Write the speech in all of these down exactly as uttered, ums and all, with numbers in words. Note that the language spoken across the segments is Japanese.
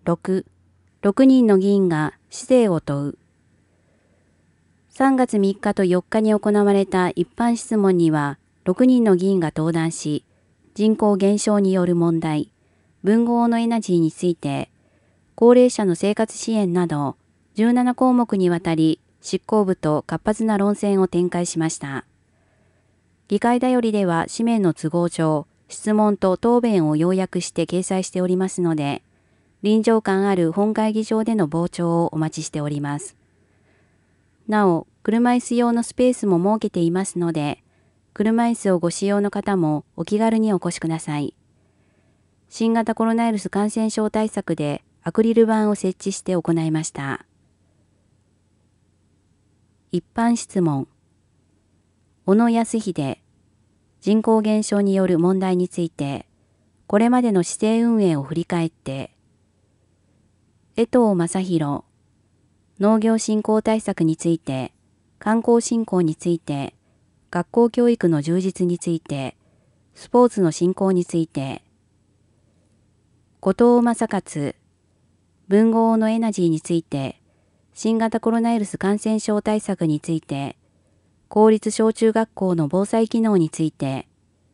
ろく、ろくにんの議員が市政を問う。さんがつみっかとよっかに行われた一般質問には、ろくにんの議員が登壇し、人口減少による問題、分合のエナジーについて、高齢者の生活支援など、じゅうななこうもくにわたり、執行部と活発な論戦を展開しました。議会だよりでは紙面の都合上、質問と答弁を要約して掲載しておりますので、臨場感ある本会議場での傍聴をお待ちしております。なお、車椅子用のスペースも設けていますので、車椅子をご使用の方もお気軽にお越しください。新型コロナウイルス感染症対策でアクリル板を設置して行いました。一般質問。小野康秀、人口減少による問題について、これまでの市政運営を振り返って、江藤正宏、農業振興対策について、観光振興について、学校教育の充実について、スポーツの振興について、後藤正勝、分合のエナジーについて、新型コロナウイルス感染症対策について、公立小中学校の防災機能について、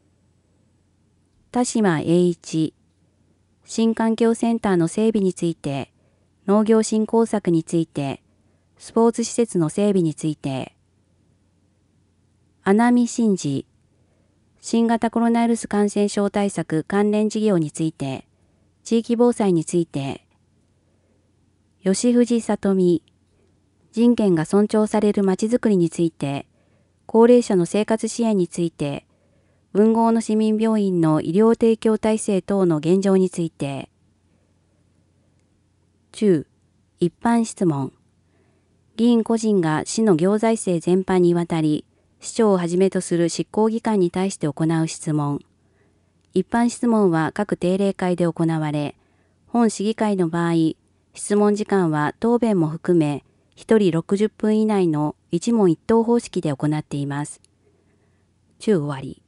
田島栄一、新環境センターの整備について、農業振興策について、スポーツ施設の整備について、穴見真治、新型コロナウイルス感染症対策関連事業について、地域防災について、吉藤里美、人権が尊重されるまちづくりについて、高齢者の生活支援について、分合の市民病院の医療提供体制等の現状について、中、一般質問。議員個人が市の行財政全般にわたり、市長をはじめとする執行機関に対して行う質問。一般質問は各定例会で行われ、本市議会の場合、質問時間は答弁も含め、ひとりろくじゅっぷん以内の一問一答方式で行っています。中終わり。